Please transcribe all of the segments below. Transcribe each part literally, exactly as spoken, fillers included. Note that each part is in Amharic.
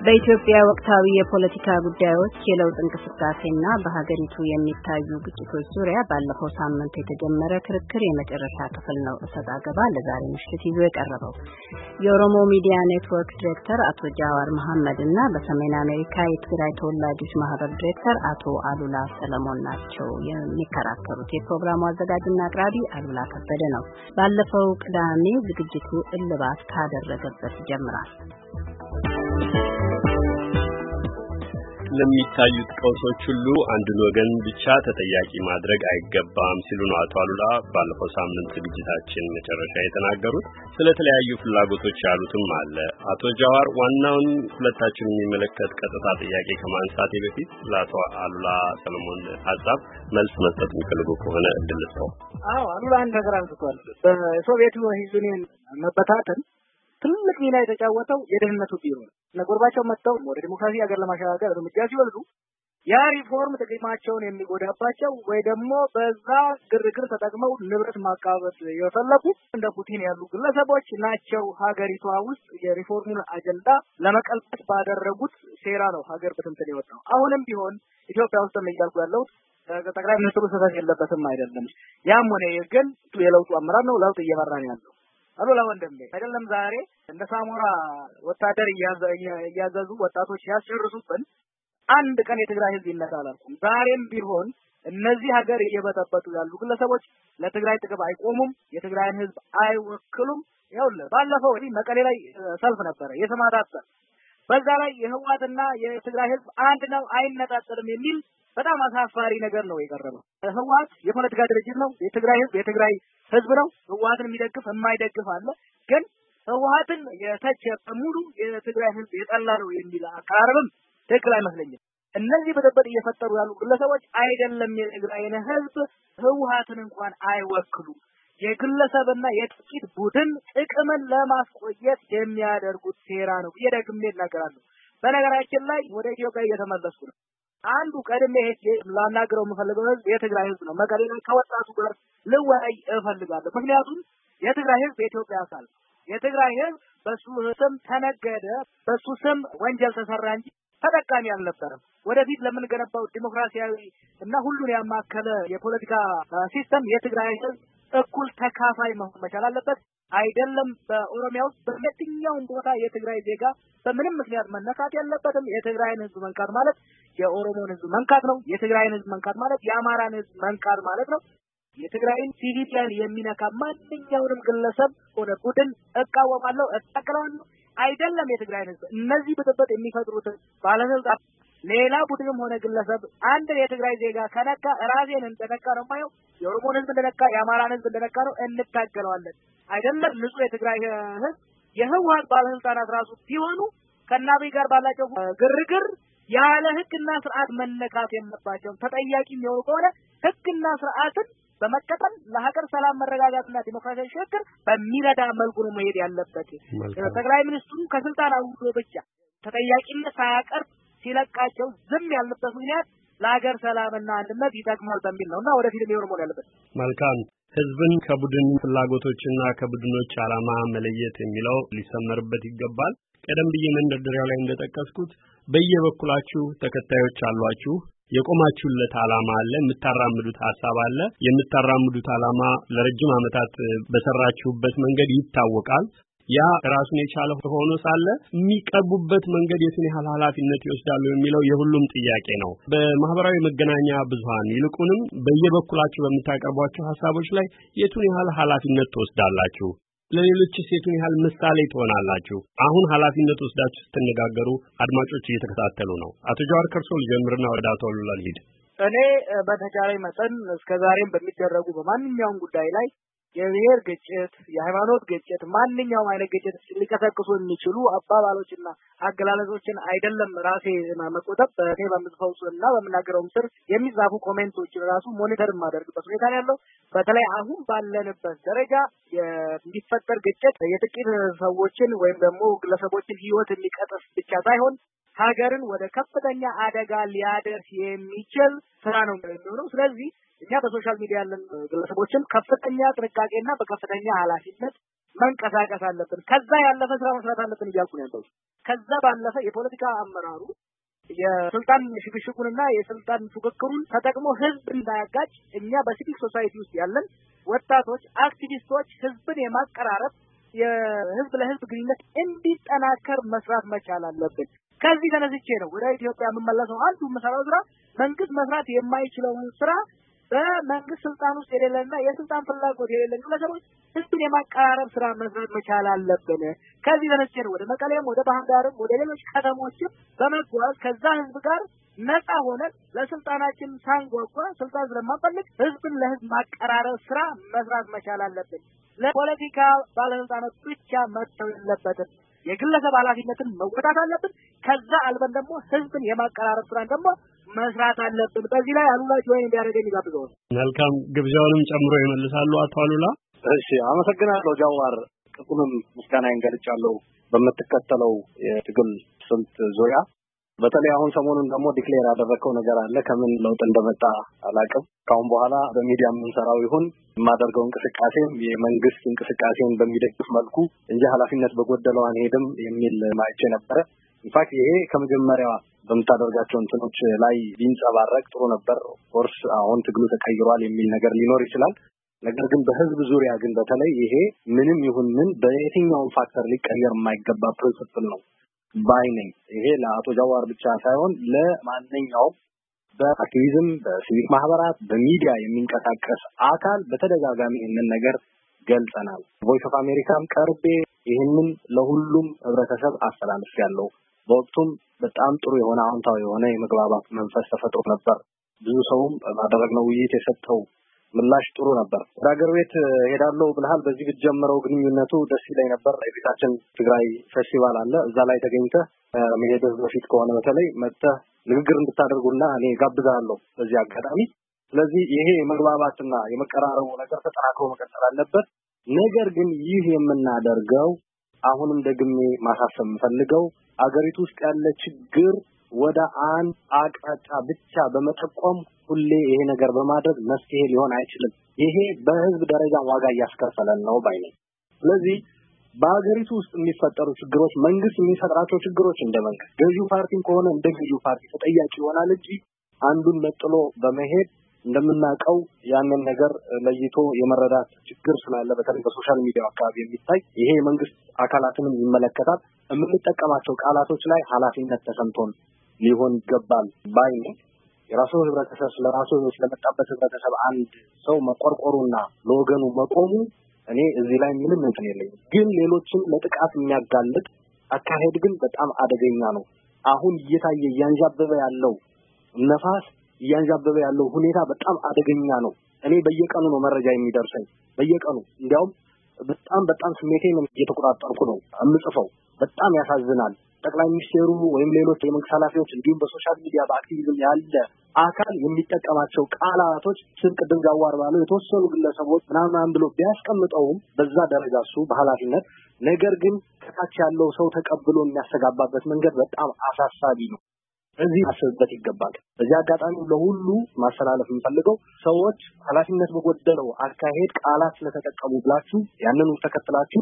በኢትዮጵያ ወቅታዊ የፖለቲካ ጉዳዮች የለውጥ እንቅስቃሴና በሀገሪቱ የሚታዩ ግጭቶች ዙሪያ ባለፈው ሳምንት የተጀመረ ክርክር የመጨረሻ ክፍል ነው። እሰጥ አገባ ለዛሬ ምሽት ይዞ የቀረበው የኦሮሞ ሚዲያ ኔትወርክ ዲሬክተር አቶ ጃዋር መሐመድ እና በሰሜን አሜሪካ የትግራይ ተወላጆች ማህበር ዲሬክተር አቶ አሉላ ሰለሞን ናቸው የሚከራከሩት። የፕሮግራሙ አዘጋጅና አቅራቢ አሉላ ከበደ ነው። ባለፈው ቅዳሜ ዝግጅቱ እልባት ካደረገበት ይጀምራል። ለሚታዩት ቀውሶች ሁሉ አንድን ወገን ብቻ ተጠያቂ ማድረግ አይገባም ሲሉ ነው አቶ አሉላ ባለፈው ሳምንት ዝግጅታችን መጨረሻ የተናገሩት። ስለተለያዩ ፍላጎቶች ያሉትም አለ። አቶ ጃዋር ዋናውን ሁለታችን የሚመለከት ቀጥታ ጥያቄ ከማንሳቴ በፊት ለአቶ አሉላ ሰለሞን ሀሳብ መልስ መስጠት የሚፈልጉ ከሆነ እድል ልስጠው። አዎ አሉላ አንድ ነገር አንስቷል። በሶቪየት ዩኒየን መበታተን ትልቅ ሚና የተጫወተው የደህንነቱ ቢሮ ነው። ለጎርባቸው መጥተው ወደ ዲሞክራሲ ሀገር ለማሻገር እርምጃ ሲወስዱ ያ ሪፎርም ጥቅማቸውን የሚጎዳባቸው ወይ ደግሞ በዛ ግርግር ተጠቅመው ንብረት ማቃበል የፈለጉ እንደ ፑቲን ያሉ ግለሰቦች ናቸው። ሀገሪቷ ውስጥ የሪፎርሙን አጀንዳ ለመቀልበስ ባደረጉት ሴራ ነው ሀገር በትንትን የወጣው። አሁንም ቢሆን ኢትዮጵያ ውስጥ የሚያልኩ ያለው ጠቅላይ ሚኒስትሩ ስህተት የለበትም አይደለም። ያም ሆነ ግን የለውጡ አመራር ነው ለውጥ እየመራ ነው ያለው። አሉላ ወንድሜ አይደለም ዛሬ እንደ ሳሞራ ወታደር እያዘዙ ወጣቶች ያስጨርሱብን አንድ ቀን የትግራይ ህዝብ ይነሳል አልኩም። ዛሬም ቢሆን እነዚህ ሀገር እየበጠበጡ ያሉ ግለሰቦች ለትግራይ ጥቅም አይቆሙም፣ የትግራይን ህዝብ አይወክሉም። ይኸውልህ ባለፈው ወዲህ መቀሌ ላይ ሰልፍ ነበረ የሰማዕታት ሰልፍ። በዛ ላይ የህወሓትና የትግራይ ህዝብ አንድ ነው አይነጣጠልም የሚል በጣም አሳፋሪ ነገር ነው የቀረበው። ህወሓት የፖለቲካ ድርጅት ነው፣ የትግራይ ህዝብ የትግራይ ህዝብ ነው። ህወሓትን የሚደግፍ የማይደግፍ አለ። ግን ህወሓትን የተቸ በሙሉ የትግራይ ህዝብ የጠላ ነው የሚል አቀራረብም ትክክል አይመስለኝም። እነዚህ በደበጥ እየፈጠሩ ያሉ ግለሰቦች አይደለም የትግራይን ህዝብ ህወሓትን እንኳን አይወክሉ የግለሰብና የጥቂት ቡድን ጥቅምን ለማስቆየት የሚያደርጉት ሴራ ነው እየደግሜ እናገራለሁ። በነገራችን ላይ ወደ ኢትዮጵያ እየተመለስኩ ነው። አንዱ ቀድሜ ሄጄ ላናግረው የምፈልገው ህዝብ የትግራይ ህዝብ ነው። መቀሌ ላይ ከወጣቱ ጋር ልወያይ እፈልጋለሁ። ምክንያቱም የትግራይ ህዝብ የኢትዮጵያ አካል፣ የትግራይ ህዝብ በሱ ስም ተነገደ፣ በሱ ስም ወንጀል ተሰራ እንጂ ተጠቃሚ አልነበረም። ወደፊት ለምንገነባው ዲሞክራሲያዊ እና ሁሉን ያማከለ የፖለቲካ ሲስተም የትግራይ ህዝብ እኩል ተካፋይ መሆን መቻል አለበት። አይደለም በኦሮሚያ ውስጥ በየትኛውም ቦታ የትግራይ ዜጋ በምንም ምክንያት መነካት የለበትም። የትግራይን ህዝብ መንካት ማለት የኦሮሞን ህዝብ መንካት ነው። የትግራይን ህዝብ መንካት ማለት የአማራን ህዝብ መንካት ማለት ነው። የትግራይን ሲቪሊያን የሚነካ ማንኛውንም ግለሰብ ሆነ ቡድን እቃወማለሁ፣ እታገላለሁ። አይደለም የትግራይን ህዝብ እነዚህ ብጥብጥ የሚፈጥሩት ባለስልጣን ሌላ ቡድንም ሆነ ግለሰብ አንድ የትግራይ ዜጋ ከነካ ራሴን እንደነካ ነው ማየው፣ የኦሮሞን ህዝብ እንደነካ የአማራን ህዝብ እንደነካ ነው እንታገለዋለን። አይደለም ንጹህ የትግራይ ህዝብ የህወሓት ባለስልጣናት ራሱ ቢሆኑ ከናብይ ጋር ባላቸው ግርግር ያለ ህግና ስርዓት መነካት የለባቸው። ተጠያቂ የሚሆኑ ከሆነ ህግና ስርዓትን በመከተል ለሀገር ሰላም መረጋጋትና ዲሞክራሲያዊ ሽግግር በሚረዳ መልኩ ነው መሄድ ያለበት። ጠቅላይ ሚኒስትሩ ከስልጣን አውርዶ ብቻ ተጠያቂነት ሳያቀርብ ሲለቃቸው ዝም ያለበት ምክንያት ለሀገር ሰላምና አንድነት ይጠቅማል በሚል ነውና ወደፊት የሚሆን መሆን ያለበት። መልካም ህዝብን ከቡድን ፍላጎቶችና ከቡድኖች ዓላማ መለየት የሚለው ሊሰመርበት ይገባል። ቀደም ብዬ መንደርደሪያው ላይ እንደጠቀስኩት በየበኩላችሁ ተከታዮች አሏችሁ፣ የቆማችሁለት ዓላማ አለ፣ የምታራምዱት ሐሳብ አለ። የምታራምዱት ዓላማ ለረጅም ዓመታት በሰራችሁበት መንገድ ይታወቃል። ያ ራሱን የቻለ ሆኖ ሳለ የሚቀርቡበት መንገድ የቱን ያህል ኃላፊነት ይወስዳሉ የሚለው የሁሉም ጥያቄ ነው። በማህበራዊ መገናኛ ብዙሃን ይልቁንም በየበኩላችሁ በምታቀርቧቸው ሐሳቦች ላይ የቱን ያህል ኃላፊነት ትወስዳላችሁ? ለሌሎችስ የቱን ያህል ምሳሌ ትሆናላችሁ? አሁን ኃላፊነት ወስዳችሁ ስትነጋገሩ አድማጮች እየተከታተሉ ነው። አቶ ጃዋር ከርሶ ልጀምርና ወደ አቶ አሉላ ልሂድ። እኔ በተቻለኝ መጠን እስከዛሬም በሚደረጉ በማንኛውም ጉዳይ ላይ የብሔር ግጭት፣ የሃይማኖት ግጭት፣ ማንኛውም አይነት ግጭት ሊቀሰቅሱ የሚችሉ አባባሎችና አገላለጾችን አይደለም ራሴ መቆጠብ በእኔ በምጽፈውና በመናገረው ስር የሚጻፉ ኮሜንቶችን ራሱ ሞኒተር ማድረግበት ሁኔታ ነው ያለው። በተለይ አሁን ባለንበት ደረጃ የሚፈጠር ግጭት የጥቂት ሰዎችን ወይም ደግሞ ግለሰቦችን ህይወት የሚቀጥፍ ብቻ ሳይሆን ሀገርን ወደ ከፍተኛ አደጋ ሊያደርስ የሚችል ስራ ነው የሚሆነው። ስለዚህ እኛ በሶሻል ሚዲያ ያለን ግለሰቦችን ከፍተኛ ጥንቃቄና በከፍተኛ ኃላፊነት መንቀሳቀስ አለብን። ከዛ ያለፈ ስራ መስራት አለብን እያልኩ ነው ያለው። ከዛ ባለፈ የፖለቲካ አመራሩ የስልጣን ሽግሽጉንና የስልጣን ፉክክሩን ተጠቅሞ ህዝብ እንዳያጋጭ እኛ በሲቪክ ሶሳይቲ ውስጥ ያለን ወጣቶች አክቲቪስቶች ህዝብን የማቀራረብ የህዝብ ለህዝብ ግንኙነት እንዲጠናከር መስራት መቻል አለብን። ከዚህ ተነስቼ ነው ወደ ኢትዮጵያ የምመለሰው። አንዱ መሰራው ስራ መንግስት መስራት የማይችለውን ስራ በመንግስት ስልጣን ውስጥ የሌለና የስልጣን ፍላጎት የሌለን ግለሰቦች ህዝብን የማቀራረብ ስራ መስራት መቻል አለብን። ከዚህ ተነስቼ ነው ወደ መቀሌም ወደ ባህር ዳርም ወደ ሌሎች ከተሞችም በመጓዝ ከዛ ህዝብ ጋር ነፃ ሆነን ለስልጣናችን ሳንጓጓ ስልጣን ስለማንፈልግ ህዝብን ለህዝብ ማቀራረብ ስራ መስራት መቻል አለብን። ለፖለቲካ ባለስልጣናት ብቻ መተው የለበትም። የግለሰብ ኃላፊነትን መወጣት አለብን። ከዛ አልበን ደግሞ ህዝብን የማቀራረብ ስራ ደግሞ መስራት አለብን። በዚህ ላይ አሉላ ጆይን እንዲያደርገኝ ጋብዘው። መልካም ግብዣውንም ጨምሮ ይመልሳሉ አቶ አሉላ። እሺ አመሰግናለሁ ጃዋር። ጥቁንም ምስጋናዬን ገልጫለሁ በመተከተለው የትግል ስልት ዙሪያ። በተለይ አሁን ሰሞኑን ደግሞ ዲክሌር ያደረከው ነገር አለ። ከምን ለውጥ እንደመጣ አላውቅም። ካሁን በኋላ በሚዲያ የምንሰራው ይሁን የማደርገው እንቅስቃሴ የመንግስት እንቅስቃሴን በሚደግፍ መልኩ እንጂ ኃላፊነት በጎደለው አንሄድም የሚል ማይቼ ነበረ። ኢንፋክት ይሄ ከመጀመሪያው በመታደርጋቸው እንትኖች ላይ ቢንጸባረቅ ጥሩ ነበር። ኦርስ አሁን ትግሉ ተቀይሯል የሚል ነገር ሊኖር ይችላል። ነገር ግን በህዝብ ዙሪያ ግን በተለይ ይሄ ምንም ይሁን ምን በየትኛው ፋክተር ሊቀየር የማይገባ ፕሪንሲፕል ነው ባይ ነኝ። ይሄ ለአቶ ጃዋር ብቻ ሳይሆን ለማንኛውም በአክቲቪዝም በሲቪክ ማህበራት በሚዲያ የሚንቀሳቀስ አካል በተደጋጋሚ ይህንን ነገር ገልጸናል። ቮይስ ኦፍ አሜሪካም ቀርቤ ይህንን ለሁሉም ህብረተሰብ አስተላልፌያለሁ። በወቅቱም በጣም ጥሩ የሆነ አዎንታዊ የሆነ የመግባባት መንፈስ ተፈጥሮ ነበር። ብዙ ሰውም ባደረግነው ውይይት የሰጠው ምላሽ ጥሩ ነበር። ወደ ሀገር ቤት ሄዳለሁ ብለሃል። በዚህ ብትጀምረው ግንኙነቱ ደስ ይለኝ ነበር። የፊታችን ትግራይ ፌስቲቫል አለ። እዛ ላይ ተገኝተህ መሄድህ በፊት ከሆነ በተለይ መጥተህ ንግግር እንድታደርጉና እኔ ጋብዛለሁ በዚህ አጋጣሚ። ስለዚህ ይሄ የመግባባትና የመቀራረቡ ነገር ተጠናክሮ መቀጠል አለበት። ነገር ግን ይህ የምናደርገው አሁንም ደግሜ ማሳሰብ የምፈልገው አገሪቱ ውስጥ ያለ ችግር ወደ አንድ አቅጣጫ ብቻ በመጠቆም ሁሌ ይሄ ነገር በማድረግ መፍትሄ ሊሆን አይችልም። ይሄ በህዝብ ደረጃ ዋጋ እያስከፈለን ነው ባይ ነኝ። ስለዚህ በአገሪቱ ውስጥ የሚፈጠሩ ችግሮች መንግስት የሚፈጥራቸው ችግሮች እንደ መንግስት ገዢው ፓርቲም ከሆነ እንደ ገዢው ፓርቲ ተጠያቂ ይሆናል እንጂ አንዱን መጥሎ በመሄድ እንደምናውቀው ያንን ነገር ለይቶ የመረዳት ችግር ስላለ በተለይ በሶሻል ሚዲያ አካባቢ የሚታይ ይሄ መንግስት አካላትንም ይመለከታል። የምንጠቀማቸው ቃላቶች ላይ ኃላፊነት ተሰምቶን ሊሆን ይገባል ባይ ነኝ። የራሱ ህብረተሰብ ስለራሱ ስለመጣበት ህብረተሰብ አንድ ሰው መቆርቆሩና ለወገኑ መቆሙ እኔ እዚህ ላይ ምንም እንትን የለኝም። ግን ሌሎችን ለጥቃት የሚያጋልጥ አካሄድ ግን በጣም አደገኛ ነው። አሁን እየታየ እያንዣበበ ያለው ነፋስ እያንዣበበ ያለው ሁኔታ በጣም አደገኛ ነው። እኔ በየቀኑ ነው መረጃ የሚደርሰኝ በየቀኑ እንዲያውም በጣም በጣም ስሜቴን እየተቆጣጠርኩ ነው የምጽፈው። በጣም ያሳዝናል። ጠቅላይ ሚኒስትሩ ወይም ሌሎች የመንግስት ኃላፊዎች እንዲሁም በሶሻል ሚዲያ በአክቲቪዝም ያለ አካል የሚጠቀማቸው ቃላቶች ቅድም ጃዋር ባለው የተወሰኑ ግለሰቦች ምናምን ብሎ ቢያስቀምጠውም በዛ ደረጃ እሱ በኃላፊነት ነገር ግን ከታች ያለው ሰው ተቀብሎ የሚያስተጋባበት መንገድ በጣም አሳሳቢ ነው። እዚህ አስበበት ይገባል። በዚህ አጋጣሚ ለሁሉ ማስተላለፍ የምፈልገው ሰዎች ኃላፊነት በጎደለው አካሄድ ቃላት ስለተጠቀሙ ብላችሁ ያንኑ ተከትላችሁ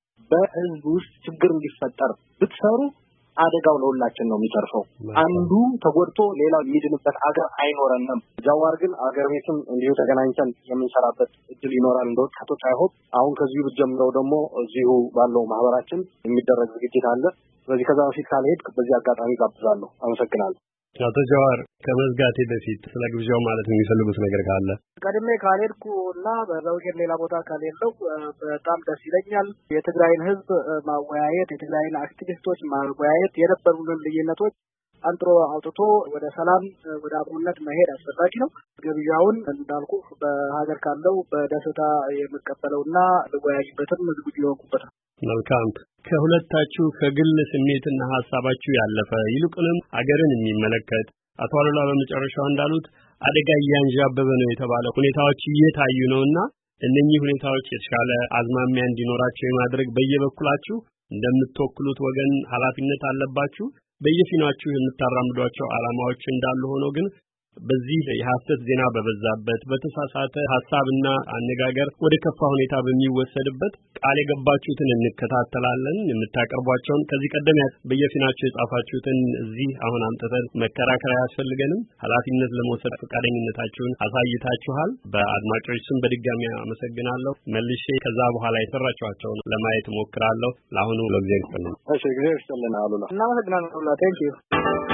በህዝብ ውስጥ ችግር እንዲፈጠር ብትሰሩ አደጋው ለሁላችን ነው የሚተርፈው። አንዱ ተጎድቶ ሌላው የሚድንበት አገር አይኖረንም። ጃዋር ግን አገር ቤትም እንዲሁ ተገናኝተን የምንሰራበት እድል ይኖራል እንደው ከቶች አይሆን። አሁን ከዚሁ ብትጀምረው ደግሞ እዚሁ ባለው ማህበራችን የሚደረግ ዝግጅት አለ። ስለዚህ ከዛ በፊት ካልሄድ በዚህ አጋጣሚ ጋብዛለሁ። አመሰግናለሁ። አቶ ጃዋር ከመዝጋቴ በፊት ስለ ግብዣው ማለት የሚፈልጉት ነገር ካለ ቀድሜ ካልሄድኩና በዛው ሌላ ቦታ ካልሄድኩ በጣም ደስ ይለኛል። የትግራይን ህዝብ ማወያየት የትግራይን አክቲቪስቶች ማወያየት የነበሩንን ልዩነቶች አንጥሮ አውጥቶ ወደ ሰላም ወደ አብሮነት መሄድ አስፈላጊ ነው። ግብዣውን እንዳልኩ በሀገር ካለው በደስታ የምቀበለውና ልወያይበትም ዝግጁ የሆንኩበት ነው። መልካም። ከሁለታችሁ ከግል ስሜትና ሐሳባችሁ ያለፈ ይልቁንም አገርን የሚመለከት አቶ አሉላ በመጨረሻው እንዳሉት አደጋ እያንዣበበ ነው የተባለ ሁኔታዎች እየታዩ ነውና እነኚህ ሁኔታዎች የተሻለ አዝማሚያ እንዲኖራቸው የማድረግ በየበኩላችሁ እንደምትወክሉት ወገን ኃላፊነት አለባችሁ። በየፊናችሁ የምታራምዷቸው ዓላማዎች እንዳሉ ሆኖ ግን በዚህ የሐሰት ዜና በበዛበት በተሳሳተ ሐሳብና አነጋገር ወደ ከፋ ሁኔታ በሚወሰድበት ቃል የገባችሁትን እንከታተላለን የምታቀርቧቸውን ከዚህ ቀደም በየፊናቸው የጻፋችሁትን እዚህ አሁን አምጥተን መከራከር አያስፈልገንም ኃላፊነት ለመውሰድ ፈቃደኝነታችሁን አሳይታችኋል በአድማጮች ስም በድጋሚ አመሰግናለሁ መልሼ ከዛ በኋላ የሰራችኋቸውን ለማየት ሞክራለሁ ለአሁኑ ለጊዜው ይፈልም እሺ ጊዜ ይስተልና አሉላ እናመሰግናለን ቴንክ ዩ